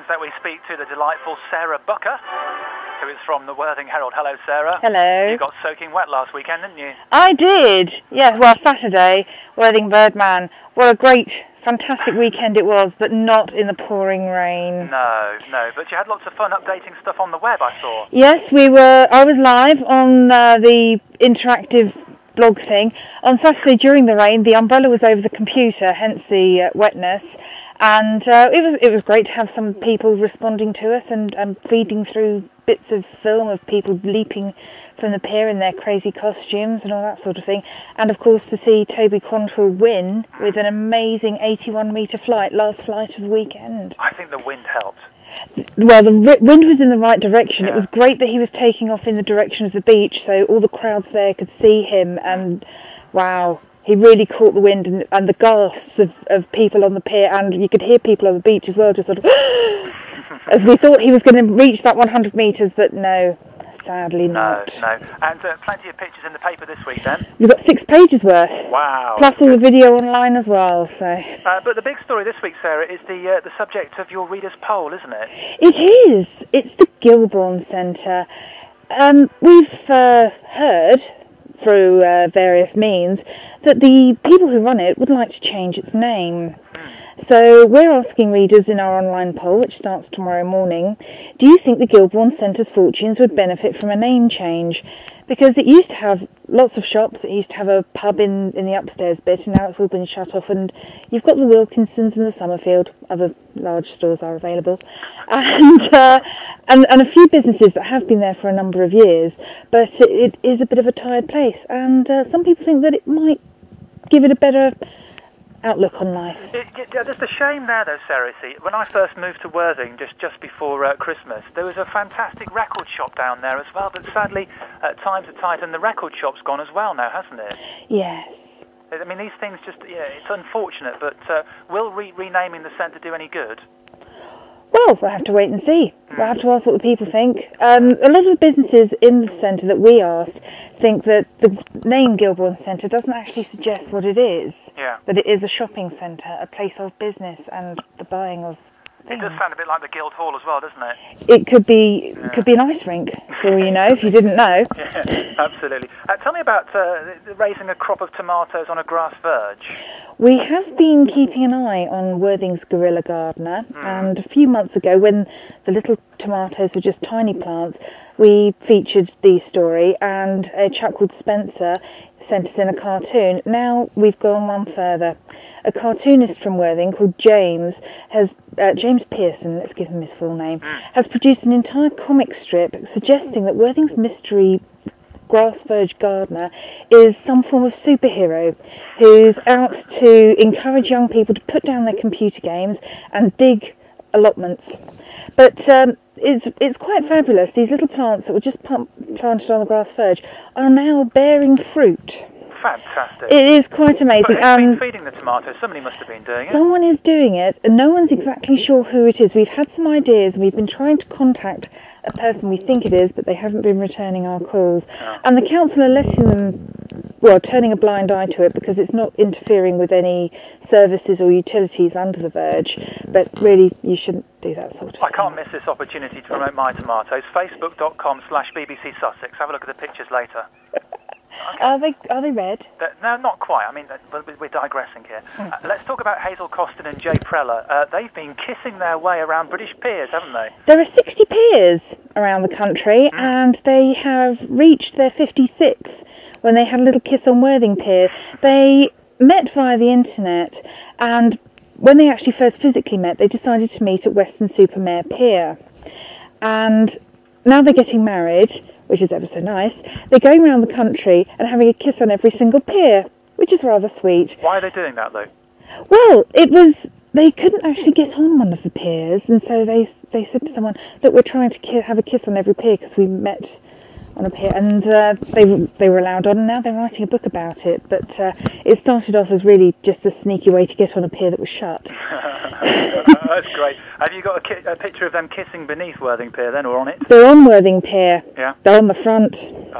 means that we speak to the delightful Sarah Bucker, who is from the Worthing Herald. Hello, Sarah. Hello. You got soaking wet last weekend, didn't you? I did. Yeah, well, Saturday, Worthing Birdman. What a great, fantastic weekend it was, but not in the pouring rain. No, but you had lots of fun updating stuff on the web, I saw. Yes, I was live on the interactive blog thing. On Saturday during the rain, the umbrella was over the computer, hence the wetness. And it was great to have some people responding to us and feeding through bits of film of people leaping from the pier in their crazy costumes and all that sort of thing. And of course to see Toby Quantrill win with an amazing 81-metre flight, last flight of the weekend. I think the wind helped. Well, the wind was in the right direction. Yeah. It was great that he was taking off in the direction of the beach so all the crowds there could see him, and wow. He really caught the wind and the gasps of people on the pier, and you could hear people on the beach as well, just sort of as we thought he was going to reach that 100 metres, but no, sadly not. No. And plenty of pictures in the paper this week then? We've got 6 pages worth. Wow. Plus all the video online as well. So. But the big story this week, Sarah, is the subject of your readers' poll, isn't it? It is. It's the Gilbourne Centre. We've heard through various means that the people who run it would like to change its name. So we're asking readers in our online poll, which starts tomorrow morning, do you think the Gilbourne Centre's fortunes would benefit from a name change? Because it used to have lots of shops, it used to have a pub in the upstairs bit, and now it's all been shut off, and you've got the Wilkinsons and the Summerfield, other large stores are available, and a few businesses that have been there for a number of years, but it is a bit of a tired place, and some people think that it might give it a better outlook on life. There's a shame there though, Sarah. See, when I first moved to Worthing just before Christmas, there was a fantastic record shop down there as well, but sadly times are tight and the record shop's gone as well now, hasn't it? Yes. I mean, these things just, it's unfortunate, but will renaming the centre do any good? Well, we'll have to wait and see. We'll have to ask what the people think. A lot of the businesses in the centre that we asked think that the name Gilbourne Centre doesn't actually suggest what it is. Yeah. That it is a shopping centre, a place of business and the buying of things. It does sound a bit like the Guildhall as well, doesn't it? It could be an ice rink, for all you know, if you didn't know. Yeah, absolutely. Tell me about raising a crop of tomatoes on a grass verge. We have been keeping an eye on Worthing's Guerrilla Gardener, and a few months ago, when the little tomatoes were just tiny plants, we featured the story, and a chap called Spencer sent us in a cartoon. Now we've gone one further. A cartoonist from Worthing called James Pearson, let's give him his full name, has produced an entire comic strip suggesting that Worthing's mystery grass verge gardener is some form of superhero who's out to encourage young people to put down their computer games and dig allotments. But it's quite fabulous. These little plants that were just planted on the grass verge are now bearing fruit. Fantastic. It is quite amazing. But who's been feeding the tomatoes? Somebody must have been doing it. Someone is doing it, and no one's exactly sure who it is. We've had some ideas, and we've been trying to contact a person we think it is, but they haven't been returning our calls. Oh. And the council are letting them, turning a blind eye to it because it's not interfering with any services or utilities under the verge. But really, you shouldn't do that sort of thing. I can't miss this opportunity to promote my tomatoes. Facebook.com/BBC Sussex. Have a look at the pictures later. Okay. Are they red? No, not quite. I mean, we're digressing here. Let's talk about Hazel Costin and Jay Preller. They've been kissing their way around British piers, haven't they? There are 60 piers around the country, and they have reached their 56th when they had a little kiss on Worthing Pier. They met via the internet, and when they actually first physically met, they decided to meet at Weston-super-Mare Pier. And now they're getting married, which is ever so nice. They're going around the country and having a kiss on every single pier, which is rather sweet. Why are they doing that, though? Well, they couldn't actually get on one of the piers, and so they said to someone, look, we're trying to have a kiss on every pier because we met on a pier, and they were allowed on, and now they're writing a book about it. But it started off as really just a sneaky way to get on a pier that was shut. That's great. Have you got a picture of them kissing beneath Worthing Pier then, or on it? They're on Worthing Pier. Yeah. They're on the front.